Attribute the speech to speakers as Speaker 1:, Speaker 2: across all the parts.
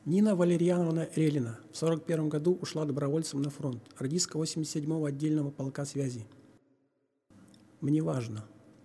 Speaker 1: Нина Валерьяновна Релина в 1941 году ушла добровольцем на фронт, радистка 87-го отдельного полка связи. Мне важно.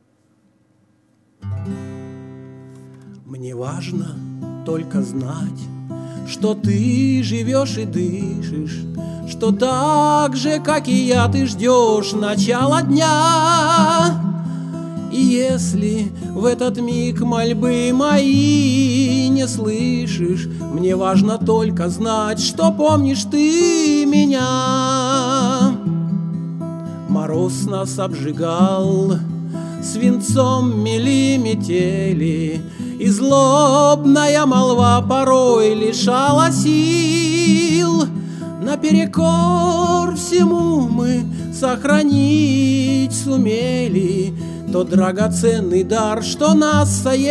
Speaker 1: Мне важно только знать, что ты живешь и дышишь, что так же, как и я, ты ждешь начала дня. И если в этот миг мольбы мои не слышишь, мне важно только знать, что помнишь ты меня. Мороз нас обжигал, свинцом мели метели, и злобная молва порой лишала сил. Наперекор всему мы сохранить сумели тот драгоценный дар, что нас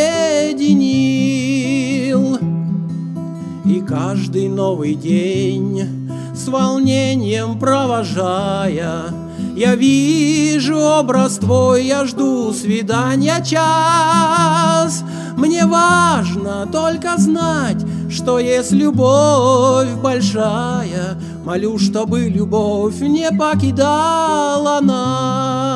Speaker 1: соединил. И каждый новый день с волнением провожая, я вижу образ твой, я жду свидания час. Мне важно только знать, что есть любовь большая. Молю, чтобы любовь не покидала нас.